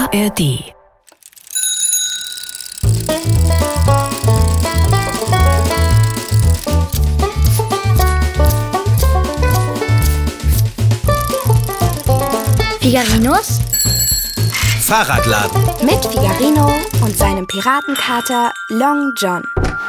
ARD. Figarinos Fahrradladen mit Figarino und seinem Piratenkater Long John.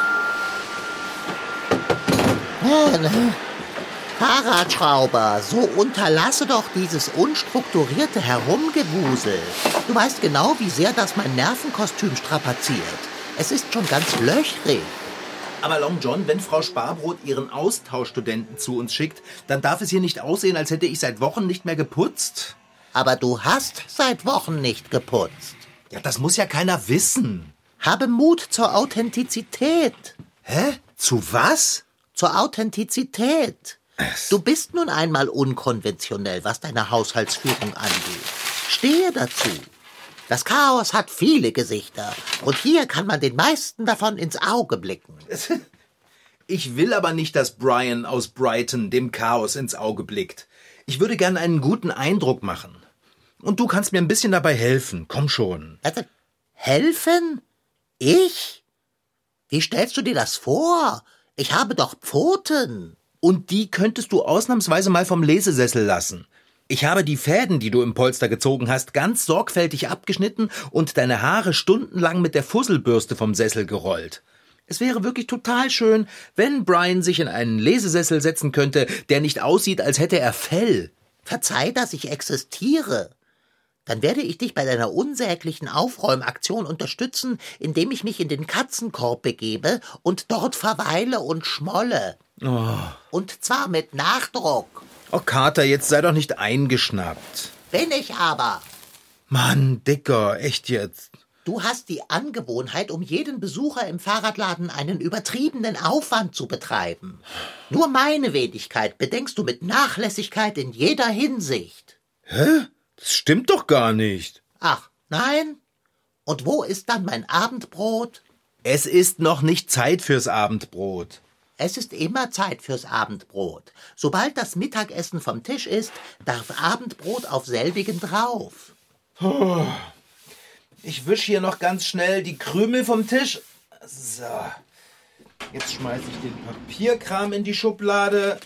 Fahrradschrauber, so unterlasse doch dieses unstrukturierte Herumgewusel. Du weißt genau, wie sehr das mein Nervenkostüm strapaziert. Es ist schon ganz löchrig. Aber Long John, wenn Frau Sparbrot ihren Austauschstudenten zu uns schickt, dann darf es hier nicht aussehen, als hätte ich seit Wochen nicht mehr geputzt. Aber du hast seit Wochen nicht geputzt. Ja, das muss ja keiner wissen. Habe Mut zur Authentizität. Hä? Zu was? Zur Authentizität. Du bist nun einmal unkonventionell, was deine Haushaltsführung angeht. Stehe dazu. Das Chaos hat viele Gesichter und hier kann man den meisten davon ins Auge blicken. Ich will aber nicht, dass Brian aus Brighton dem Chaos ins Auge blickt. Ich würde gern einen guten Eindruck machen. Und du kannst mir ein bisschen dabei helfen. Komm schon. Also, helfen? Ich? Wie stellst du dir das vor? Ich habe doch Pfoten. Und die könntest du ausnahmsweise mal vom Lesesessel lassen. Ich habe die Fäden, die du im Polster gezogen hast, ganz sorgfältig abgeschnitten und deine Haare stundenlang mit der Fusselbürste vom Sessel gerollt. Es wäre wirklich total schön, wenn Brian sich in einen Lesesessel setzen könnte, der nicht aussieht, als hätte er Fell. Verzeih, dass ich existiere. Dann werde ich dich bei deiner unsäglichen Aufräumaktion unterstützen, indem ich mich in den Katzenkorb begebe und dort verweile und schmolle. Oh. Und zwar mit Nachdruck. Oh, Kater, jetzt sei doch nicht eingeschnappt. Bin ich aber. Mann, Dicker, echt jetzt. Du hast die Angewohnheit, um jeden Besucher im Fahrradladen einen übertriebenen Aufwand zu betreiben. Nur meine Wenigkeit bedenkst du mit Nachlässigkeit in jeder Hinsicht. Hä? Das stimmt doch gar nicht. Ach, nein? Und wo ist dann mein Abendbrot? Es ist noch nicht Zeit fürs Abendbrot. Es ist immer Zeit fürs Abendbrot. Sobald das Mittagessen vom Tisch ist, darf Abendbrot auf selbigen drauf. Ich wische hier noch ganz schnell die Krümel vom Tisch. So. Jetzt schmeiße ich den Papierkram in die Schublade.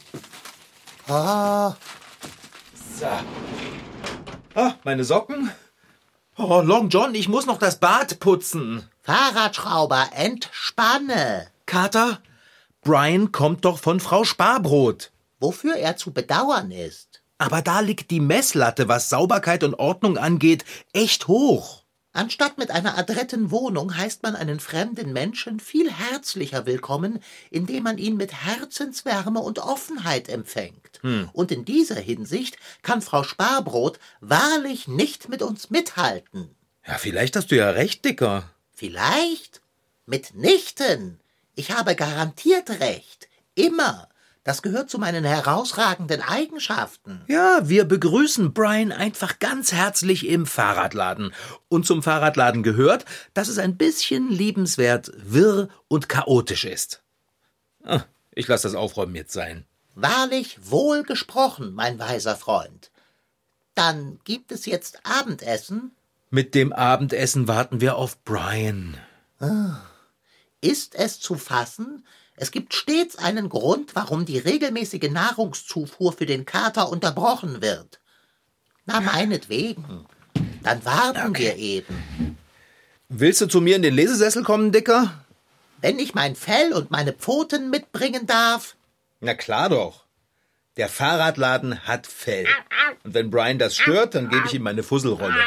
Ah, So. Meine Socken. Oh, Long John, ich muss noch das Bad putzen. Fahrradschrauber, entspanne. Kater, Brian kommt doch von Frau Sparbrot. Wofür er zu bedauern ist. Aber da liegt die Messlatte, was Sauberkeit und Ordnung angeht, echt hoch. Anstatt mit einer adretten Wohnung heißt man einen fremden Menschen viel herzlicher willkommen, indem man ihn mit Herzenswärme und Offenheit empfängt. Und in dieser Hinsicht kann Frau Sparbrot wahrlich nicht mit uns mithalten. Ja, vielleicht hast du ja recht, Dicker. Vielleicht? Mitnichten. Ich habe garantiert recht. Immer. Das gehört zu meinen herausragenden Eigenschaften. Ja, wir begrüßen Brian einfach ganz herzlich im Fahrradladen. Und zum Fahrradladen gehört, dass es ein bisschen liebenswert, wirr und chaotisch ist. Ich lasse das Aufräumen jetzt sein. Wahrlich wohl gesprochen, mein weiser Freund. Dann gibt es jetzt Abendessen? Mit dem Abendessen warten wir auf Brian. Ist es zu fassen? Es gibt stets einen Grund, warum die regelmäßige Nahrungszufuhr für den Kater unterbrochen wird. Na, meinetwegen. Dann warten wir eben. Willst du zu mir in den Lesesessel kommen, Dicker? Wenn ich mein Fell und meine Pfoten mitbringen darf? Na klar doch. Der Fahrradladen hat Fell. Und wenn Brian das stört, dann gebe ich ihm meine Fusselrolle.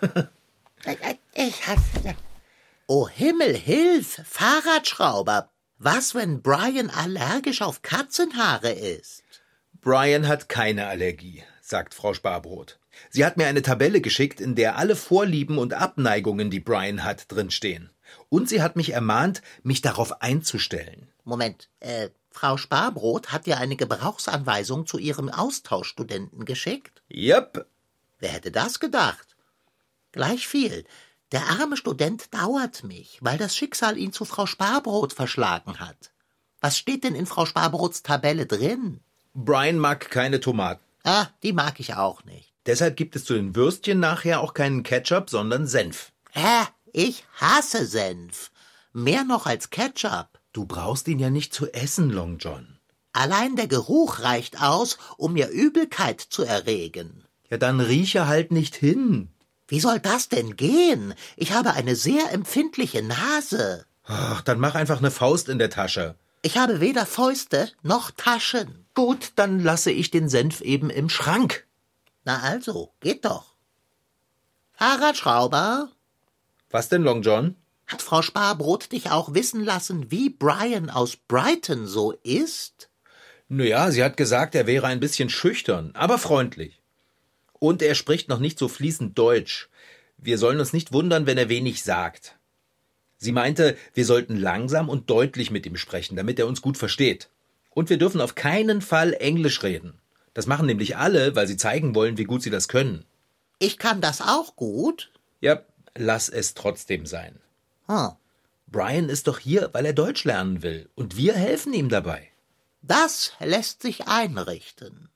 Ich hasse... Oh Himmel, hilf, Fahrradschrauber. Was, wenn Brian allergisch auf Katzenhaare ist? Brian hat keine Allergie, sagt Frau Sparbrot. Sie hat mir eine Tabelle geschickt, in der alle Vorlieben und Abneigungen, die Brian hat, drinstehen. Und sie hat mich ermahnt, mich darauf einzustellen. Moment, Frau Sparbrot hat dir eine Gebrauchsanweisung zu ihrem Austauschstudenten geschickt? Yep. Wer hätte das gedacht? Gleich viel. Der arme Student dauert mich, weil das Schicksal ihn zu Frau Sparbrot verschlagen hat. Was steht denn in Frau Sparbrots Tabelle drin? Brian mag keine Tomaten. Die mag ich auch nicht. Deshalb gibt es zu den Würstchen nachher auch keinen Ketchup, sondern Senf. Ich hasse Senf. Mehr noch als Ketchup. Du brauchst ihn ja nicht zu essen, Long John. Allein der Geruch reicht aus, um mir Übelkeit zu erregen. Ja, dann rieche halt nicht hin. Wie soll das denn gehen? Ich habe eine sehr empfindliche Nase. Ach, dann mach einfach eine Faust in der Tasche. Ich habe weder Fäuste noch Taschen. Gut, dann lasse ich den Senf eben im Schrank. Na also, geht doch. Fahrradschrauber? Was denn, Long John? Hat Frau Sparbrot dich auch wissen lassen, wie Brian aus Brighton so ist? Naja, sie hat gesagt, er wäre ein bisschen schüchtern, aber freundlich. Und er spricht noch nicht so fließend Deutsch. Wir sollen uns nicht wundern, wenn er wenig sagt. Sie meinte, wir sollten langsam und deutlich mit ihm sprechen, damit er uns gut versteht. Und wir dürfen auf keinen Fall Englisch reden. Das machen nämlich alle, weil sie zeigen wollen, wie gut sie das können. Ich kann das auch gut. Ja, lass es trotzdem sein. Hm. Brian ist doch hier, weil er Deutsch lernen will. Und wir helfen ihm dabei. Das lässt sich einrichten.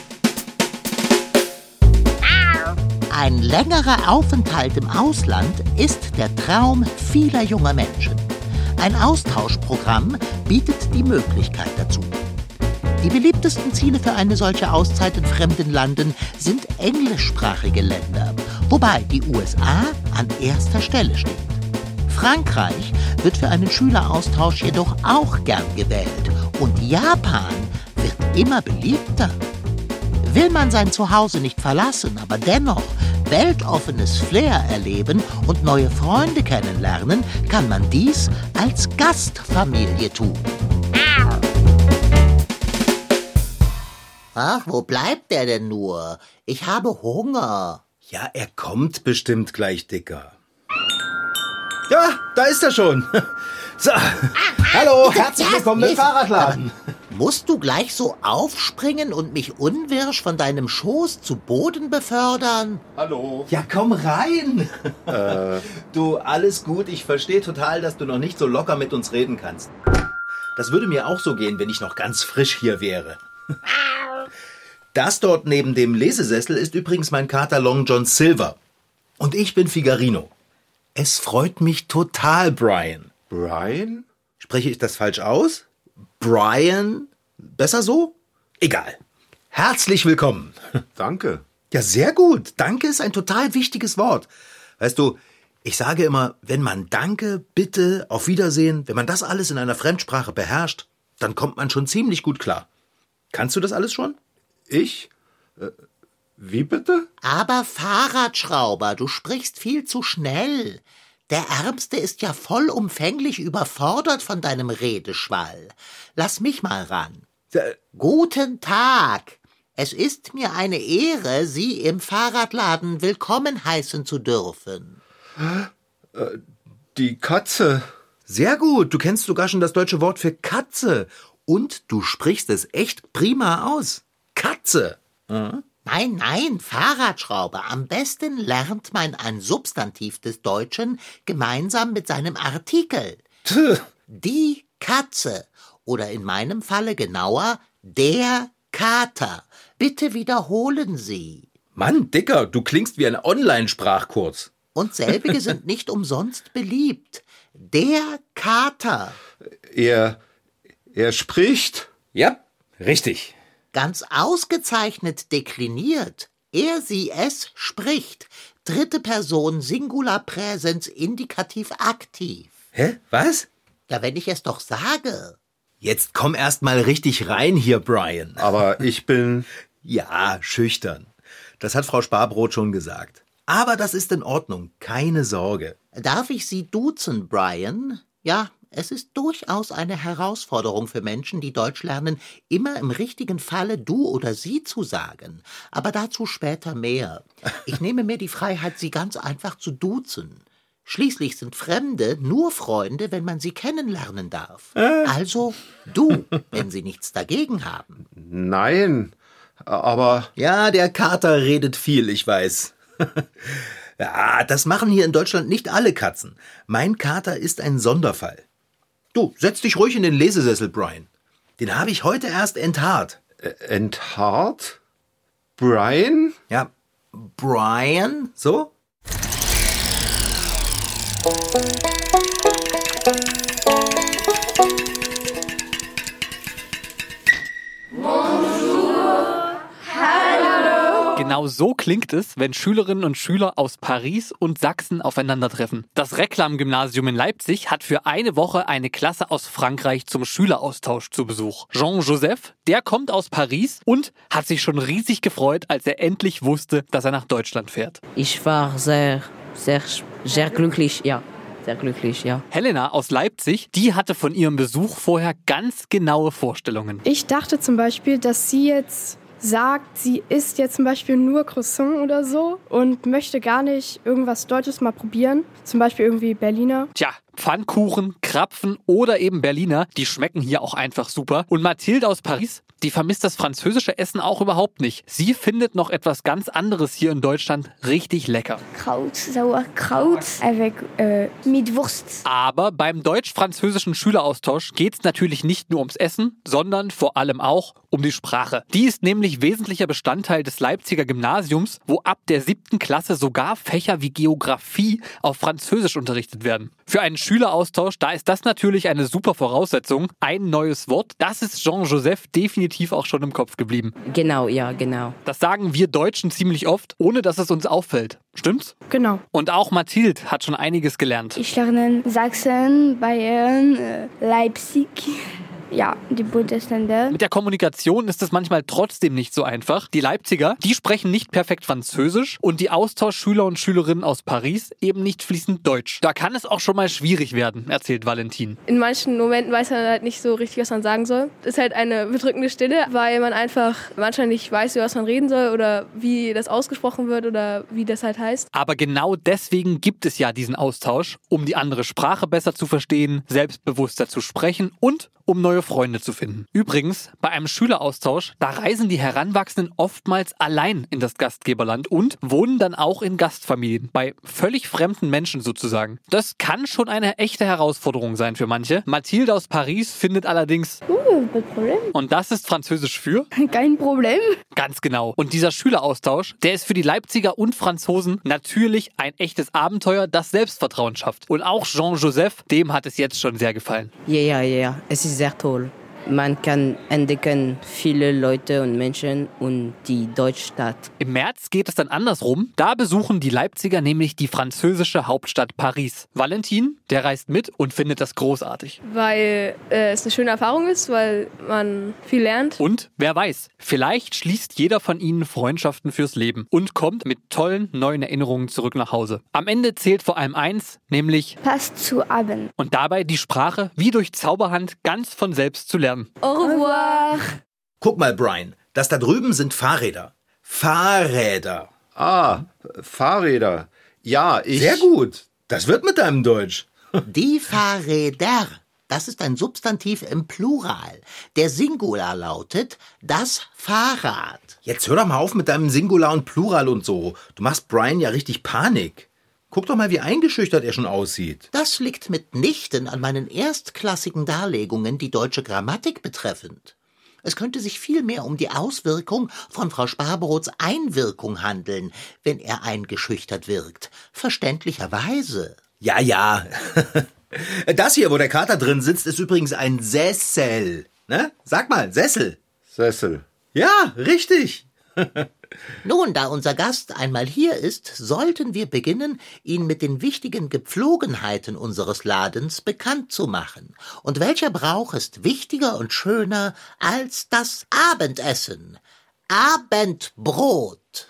Ein längerer Aufenthalt im Ausland ist der Traum vieler junger Menschen. Ein Austauschprogramm bietet die Möglichkeit dazu. Die beliebtesten Ziele für eine solche Auszeit in fremden Landen sind englischsprachige Länder, wobei die USA an erster Stelle steht. Frankreich wird für einen Schüleraustausch jedoch auch gern gewählt und Japan wird immer beliebter. Will man sein Zuhause nicht verlassen, aber dennoch weltoffenes Flair erleben und neue Freunde kennenlernen, kann man dies als Gastfamilie tun. Ach, wo bleibt der denn nur? Ich habe Hunger. Ja, er kommt bestimmt gleich, Dicker. Ja, da ist er schon. So, hallo, herzlich willkommen im Fahrradladen. Musst du gleich so aufspringen und mich unwirsch von deinem Schoß zu Boden befördern? Hallo. Ja, komm rein. Du, alles gut. Ich verstehe total, dass du noch nicht so locker mit uns reden kannst. Das würde mir auch so gehen, wenn ich noch ganz frisch hier wäre. Das dort neben dem Lesesessel ist übrigens mein Kater Long John Silver. Und ich bin Figarino. Es freut mich total, Brian. Brian? Spreche ich das falsch aus? Brian? Besser so? Egal. Herzlich willkommen. Danke. Ja, sehr gut. Danke ist ein total wichtiges Wort. Weißt du, ich sage immer, wenn man Danke, Bitte, auf Wiedersehen, wenn man das alles in einer Fremdsprache beherrscht, dann kommt man schon ziemlich gut klar. Kannst du das alles schon? Ich? Wie bitte? Aber Fahrradschrauber, du sprichst viel zu schnell. Der Ärmste ist ja vollumfänglich überfordert von deinem Redeschwall. Lass mich mal ran. Guten Tag. Es ist mir eine Ehre, Sie im Fahrradladen willkommen heißen zu dürfen. Die Katze. Sehr gut. Du kennst sogar schon das deutsche Wort für Katze. Und du sprichst es echt prima aus. Katze. Nein, Fahrradschrauber. Am besten lernt man ein Substantiv des Deutschen gemeinsam mit seinem Artikel. Die Katze. Oder in meinem Falle genauer, der Kater. Bitte wiederholen Sie. Mann, Dicker, du klingst wie ein Online-Sprachkurs. Und selbige sind nicht umsonst beliebt. Der Kater. Er spricht. Ja, richtig. Ganz ausgezeichnet dekliniert. Er, sie, es spricht. Dritte Person Singular Präsens Indikativ aktiv. Hä? Was? Ja, wenn ich es doch sage. Jetzt komm erst mal richtig rein hier, Brian. Aber ich bin... Ja, schüchtern. Das hat Frau Sparbrot schon gesagt. Aber das ist in Ordnung, keine Sorge. Darf ich Sie duzen, Brian? Ja, es ist durchaus eine Herausforderung für Menschen, die Deutsch lernen, immer im richtigen Falle du oder sie zu sagen. Aber dazu später mehr. Ich nehme mir die Freiheit, Sie ganz einfach zu duzen. Schließlich sind Fremde nur Freunde, wenn man sie kennenlernen darf. Also du, wenn Sie nichts dagegen haben. Nein, aber... Ja, der Kater redet viel, ich weiß. Ja, das machen hier in Deutschland nicht alle Katzen. Mein Kater ist ein Sonderfall. Du, setz dich ruhig in den Lesesessel, Brian. Den habe ich heute erst enthaart. Enthaart? Brian? Ja, Brian, so? Genau so klingt es, wenn Schülerinnen und Schüler aus Paris und Sachsen aufeinandertreffen. Das Reklam-Gymnasium in Leipzig hat für eine Woche eine Klasse aus Frankreich zum Schüleraustausch zu Besuch. Jean-Joseph, der kommt aus Paris und hat sich schon riesig gefreut, als er endlich wusste, dass er nach Deutschland fährt. Ich war sehr glücklich, ja. Sehr glücklich, ja. Helena aus Leipzig, die hatte von ihrem Besuch vorher ganz genaue Vorstellungen. Ich dachte zum Beispiel, dass sie jetzt sagt, sie isst jetzt zum Beispiel nur Croissant oder so und möchte gar nicht irgendwas Deutsches mal probieren. Zum Beispiel irgendwie Berliner. Tja, Pfannkuchen, Krapfen oder eben Berliner, die schmecken hier auch einfach super. Und Mathilde aus Paris, die vermisst das französische Essen auch überhaupt nicht. Sie findet noch etwas ganz anderes hier in Deutschland richtig lecker. Kraut, Sauerkraut mit Wurst. Aber beim deutsch-französischen Schüleraustausch geht es natürlich nicht nur ums Essen, sondern vor allem auch um die Sprache. Die ist nämlich wesentlicher Bestandteil des Leipziger Gymnasiums, wo ab der 7. Klasse sogar Fächer wie Geografie auf Französisch unterrichtet werden. Für einen Schüleraustausch, da ist das natürlich eine super Voraussetzung. Ein neues Wort, das ist Jean-Joseph definitiv auch schon im Kopf geblieben. Genau, ja, genau. Das sagen wir Deutschen ziemlich oft, ohne dass es uns auffällt. Stimmt's? Genau. Und auch Mathilde hat schon einiges gelernt. Ich lerne Sachsen, Bayern, Leipzig. Ja, die Bundesländer. Mit der Kommunikation ist es manchmal trotzdem nicht so einfach. Die Leipziger, die sprechen nicht perfekt Französisch und die Austauschschüler und Schülerinnen aus Paris eben nicht fließend Deutsch. Da kann es auch schon mal schwierig werden, erzählt Valentin. In manchen Momenten weiß man halt nicht so richtig, was man sagen soll. Es ist halt eine bedrückende Stille, weil man einfach manchmal nicht weiß, was man reden soll oder wie das ausgesprochen wird oder wie das halt heißt. Aber genau deswegen gibt es ja diesen Austausch, um die andere Sprache besser zu verstehen, selbstbewusster zu sprechen und um neue Freunde zu finden. Übrigens, bei einem Schüleraustausch, da reisen die Heranwachsenden oftmals allein in das Gastgeberland und wohnen dann auch in Gastfamilien, bei völlig fremden Menschen sozusagen. Das kann schon eine echte Herausforderung sein für manche. Mathilde aus Paris findet allerdings... Kein Problem. Und das ist Französisch für? Kein Problem. Ganz genau. Und dieser Schüleraustausch, der ist für die Leipziger und Franzosen natürlich ein echtes Abenteuer, das Selbstvertrauen schafft. Und auch Jean-Joseph, dem hat es jetzt schon sehr gefallen. Ja. Es ist sehr toll. Man kann entdecken viele Leute und Menschen und die Deutschstadt. Im März geht es dann andersrum. Da besuchen die Leipziger nämlich die französische Hauptstadt Paris. Valentin, der reist mit und findet das großartig. Weil es eine schöne Erfahrung ist, weil man viel lernt. Und wer weiß, vielleicht schließt jeder von ihnen Freundschaften fürs Leben und kommt mit tollen neuen Erinnerungen zurück nach Hause. Am Ende zählt vor allem eins, nämlich Passt zu Abend. und dabei die Sprache wie durch Zauberhand ganz von selbst zu lernen. Au revoir. Guck mal, Brian, das da drüben sind Fahrräder. Fahrräder. Ah, Fahrräder. Ja, Sehr gut. Das wird mit deinem Deutsch. Die Fahrräder. Das ist ein Substantiv im Plural. Der Singular lautet das Fahrrad. Jetzt hör doch mal auf mit deinem Singular und Plural und so. Du machst Brian ja richtig Panik. Guck doch mal, wie eingeschüchtert er schon aussieht. Das liegt mitnichten an meinen erstklassigen Darlegungen, die deutsche Grammatik betreffend. Es könnte sich vielmehr um die Auswirkung von Frau Sparbrots Einwirkung handeln, wenn er eingeschüchtert wirkt. Verständlicherweise. Ja. Das hier, wo der Kater drin sitzt, ist übrigens ein Sessel. Ne? Sag mal, Sessel. Sessel. Ja, richtig. Nun, da unser Gast einmal hier ist, sollten wir beginnen, ihn mit den wichtigen Gepflogenheiten unseres Ladens bekannt zu machen. Und welcher Brauch ist wichtiger und schöner als das Abendessen? Abendbrot.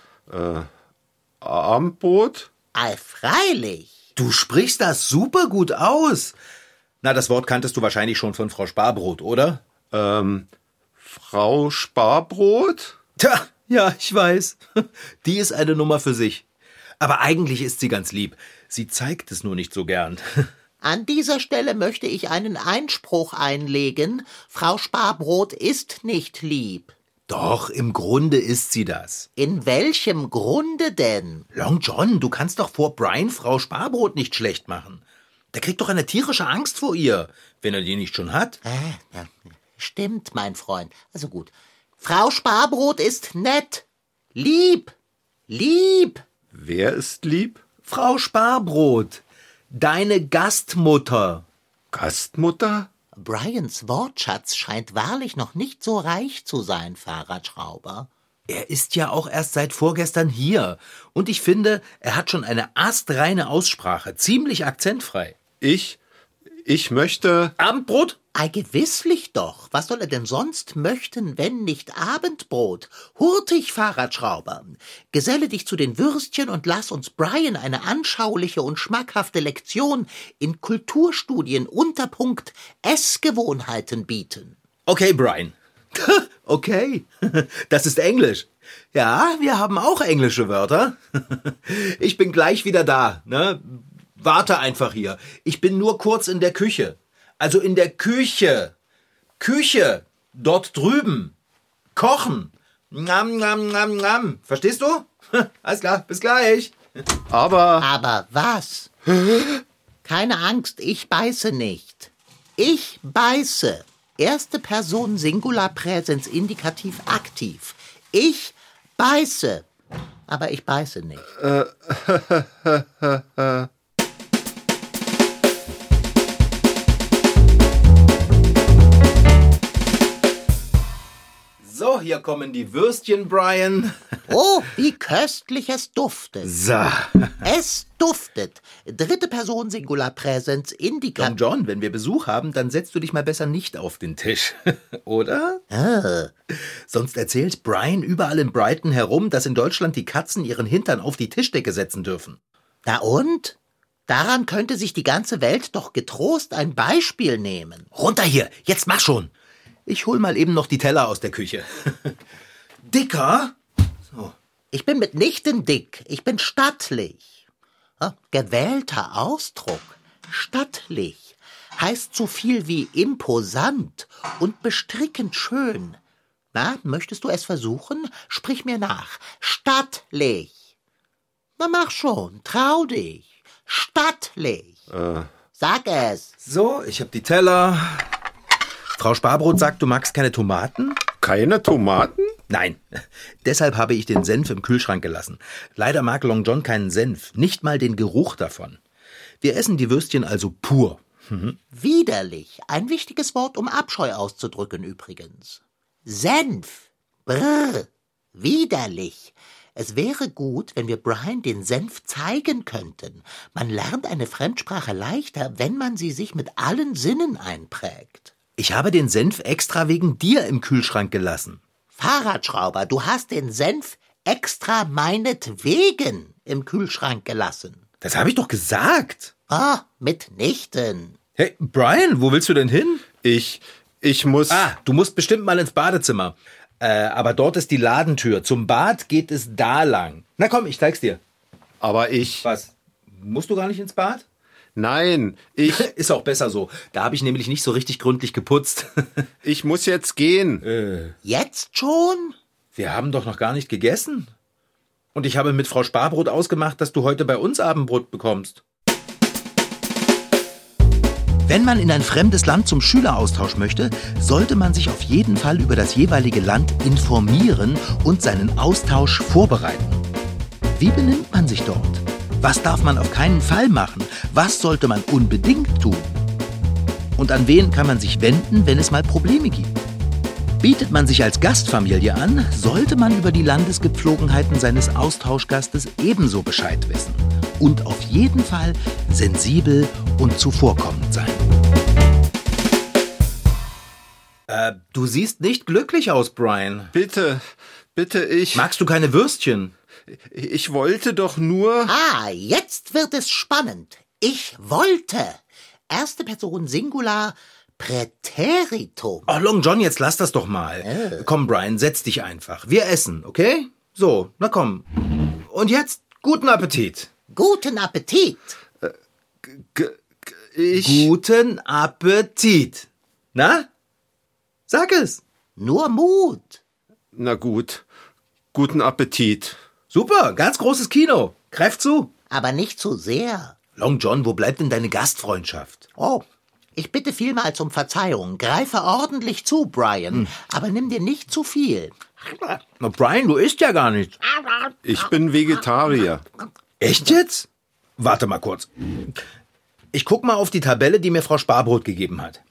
Abendbrot? Ei, freilich. Du sprichst das super gut aus. Na, das Wort kanntest du wahrscheinlich schon von Frau Sparbrot, oder? Frau Sparbrot? Tja, ja, ich weiß. Die ist eine Nummer für sich. Aber eigentlich ist sie ganz lieb. Sie zeigt es nur nicht so gern. An dieser Stelle möchte ich einen Einspruch einlegen. Frau Sparbrot ist nicht lieb. Doch, im Grunde ist sie das. In welchem Grunde denn? Long John, du kannst doch vor Brian Frau Sparbrot nicht schlecht machen. Der kriegt doch eine tierische Angst vor ihr, wenn er die nicht schon hat. Ja, stimmt, mein Freund. Also gut. Frau Sparbrot ist nett, lieb, Lieb. Wer ist lieb? Frau Sparbrot, deine Gastmutter. Gastmutter? Brians Wortschatz scheint wahrlich noch nicht so reich zu sein, Fahrradschrauber. Er ist ja auch erst seit vorgestern hier. Und ich finde, er hat schon eine astreine Aussprache, ziemlich akzentfrei. Ich möchte... Abendbrot? Ei, gewisslich doch. Was soll er denn sonst möchten, wenn nicht Abendbrot? Hurtig, Fahrradschrauber. Geselle dich zu den Würstchen und lass uns Brian eine anschauliche und schmackhafte Lektion in Kulturstudien unter Punkt Essgewohnheiten bieten. Okay, Brian. Okay, das ist Englisch. Ja, wir haben auch englische Wörter. Ich bin gleich wieder da, ne? Warte einfach hier. Ich bin nur kurz in der Küche. Also in der Küche. Küche. Dort drüben. Kochen. Nam, nam, nam, nam. Verstehst du? Alles klar, bis gleich. Aber was? Keine Angst, ich beiße nicht. Ich beiße. Erste Person Singular Präsens Indikativ aktiv. Ich beiße. Aber ich beiße nicht. So, hier kommen die Würstchen, Brian. Oh, wie köstlich es duftet. So. Es duftet. Dritte Person Singular Präsens Indikativ. John, wenn wir Besuch haben, dann setzt du dich mal besser nicht auf den Tisch. Oder? Sonst erzählt Brian überall in Brighton herum, dass in Deutschland die Katzen ihren Hintern auf die Tischdecke setzen dürfen. Na und? Daran könnte sich die ganze Welt doch getrost ein Beispiel nehmen. Runter hier, jetzt mach schon. Ich hol mal eben noch die Teller aus der Küche. Dicker? So. Ich bin mitnichten dick, ich bin stattlich. Gewählter Ausdruck. Stattlich heißt so viel wie imposant und bestrickend schön. Na, möchtest du es versuchen? Sprich mir nach. Stattlich. Na, mach schon, trau dich. Stattlich. Sag es. So, ich hab die Teller. Frau Sparbrot sagt, du magst keine Tomaten? Keine Tomaten? Nein, deshalb habe ich den Senf im Kühlschrank gelassen. Leider mag Long John keinen Senf, nicht mal den Geruch davon. Wir essen die Würstchen also pur. Widerlich, ein wichtiges Wort, um Abscheu auszudrücken übrigens. Senf, brr, widerlich. Es wäre gut, wenn wir Brian den Senf zeigen könnten. Man lernt eine Fremdsprache leichter, wenn man sie sich mit allen Sinnen einprägt. Ich habe den Senf extra wegen dir im Kühlschrank gelassen. Fahrradschrauber, du hast den Senf extra meinetwegen im Kühlschrank gelassen. Das habe ich doch gesagt. Mitnichten. Hey, Brian, wo willst du denn hin? Ich muss... Du musst bestimmt mal ins Badezimmer. Aber dort ist die Ladentür. Zum Bad geht es da lang. Na komm, ich zeig's dir. Aber ich... Was? Musst du gar nicht ins Bad? Nein, Ist auch besser so. Da habe ich nämlich nicht so richtig gründlich geputzt. Ich muss jetzt gehen. Jetzt schon? Wir haben doch noch gar nicht gegessen. Und ich habe mit Frau Sparbrot ausgemacht, dass du heute bei uns Abendbrot bekommst. Wenn man in ein fremdes Land zum Schüleraustausch möchte, sollte man sich auf jeden Fall über das jeweilige Land informieren und seinen Austausch vorbereiten. Wie benimmt man sich dort? Was darf man auf keinen Fall machen? Was sollte man unbedingt tun? Und an wen kann man sich wenden, wenn es mal Probleme gibt? Bietet man sich als Gastfamilie an, sollte man über die Landesgepflogenheiten seines Austauschgastes ebenso Bescheid wissen. Und auf jeden Fall sensibel und zuvorkommend sein. Du siehst nicht glücklich aus, Brian. Bitte, ich... Magst du keine Würstchen? Ich wollte doch nur... Jetzt wird es spannend. Ich wollte. Erste Person Singular Präteritum. Oh, Long John, jetzt lass das doch mal. Komm, Brian, setz dich einfach. Wir essen, okay? So, na komm. Und jetzt guten Appetit. Guten Appetit. Guten Appetit. Na? Sag es. Nur Mut. Na gut. Guten Appetit. Super, ganz großes Kino. Greif zu. Aber nicht zu sehr. Long John, wo bleibt denn deine Gastfreundschaft? Oh, Ich bitte vielmals um Verzeihung. Greife ordentlich zu, Brian, aber nimm dir nicht zu viel. Na, Brian, du isst ja gar nichts. Ich bin Vegetarier. Echt jetzt? Warte mal kurz. Ich guck mal auf die Tabelle, die mir Frau Sparbrot gegeben hat.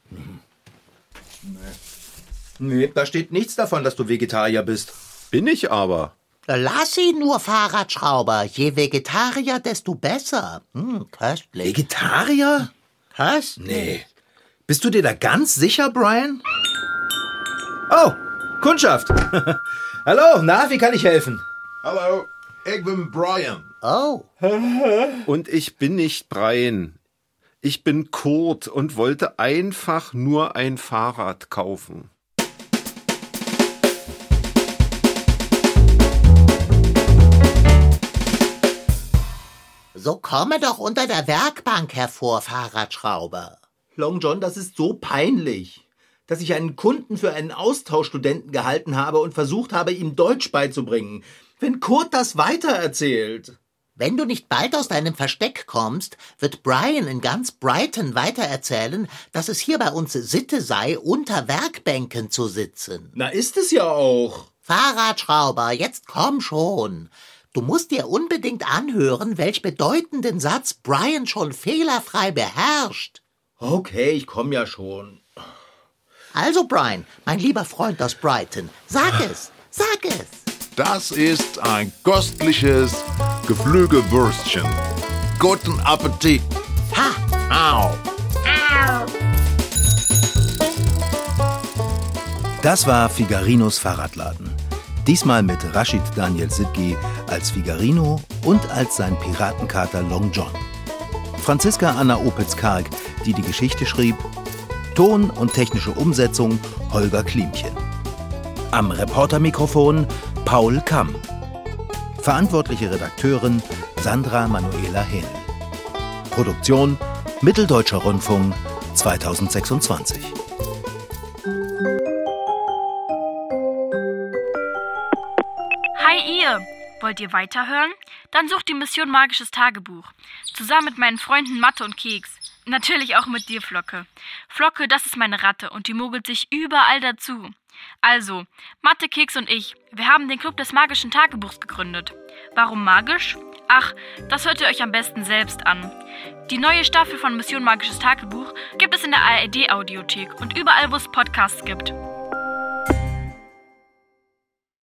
Nee, da steht nichts davon, dass du Vegetarier bist. Bin ich aber. Lass ihn nur, Fahrradschrauber. Je Vegetarier, desto besser. Köstlich. Vegetarier? Köstlich. Nee. Bist du dir da ganz sicher, Brian? Oh, Kundschaft. Hallo, na, wie kann ich helfen? Hallo, ich bin Brian. Oh. Und ich bin nicht Brian. Ich bin Kurt und wollte einfach nur ein Fahrrad kaufen. So komme doch unter der Werkbank hervor, Fahrradschrauber. Long John, das ist so peinlich, dass ich einen Kunden für einen Austauschstudenten gehalten habe und versucht habe, ihm Deutsch beizubringen. Wenn Kurt das weitererzählt. Wenn du nicht bald aus deinem Versteck kommst, wird Brian in ganz Brighton weitererzählen, dass es hier bei uns Sitte sei, unter Werkbänken zu sitzen. Na, ist es ja auch. Fahrradschrauber, jetzt komm schon. Du musst dir unbedingt anhören, welch bedeutenden Satz Brian schon fehlerfrei beherrscht. Okay, ich komm ja schon. Also, Brian, mein lieber Freund aus Brighton, sag es. Das ist ein köstliches Geflügelwürstchen. Guten Appetit. Ha! Au. Das war Figarinos Fahrradladen. Diesmal mit Rashid Daniel Sidgi als Figarino und als sein Piratenkater Long John. Franziska Anna Opitz-Karg, die die Geschichte schrieb. Ton und technische Umsetzung Holger Klimchen. Am Reportermikrofon Paul Kamm. Verantwortliche Redakteurin Sandra Manuela Hähnel. Produktion Mitteldeutscher Rundfunk 2026. Hi ihr! Wollt ihr weiterhören? Dann sucht die Mission Magisches Tagebuch. Zusammen mit meinen Freunden Mathe und Keks. Natürlich auch mit dir, Flocke. Flocke, das ist meine Ratte und die mogelt sich überall dazu. Also, Mathe, Keks und ich, wir haben den Club des Magischen Tagebuchs gegründet. Warum magisch? Ach, das hört ihr euch am besten selbst an. Die neue Staffel von Mission Magisches Tagebuch gibt es in der ARD-Audiothek und überall, wo es Podcasts gibt.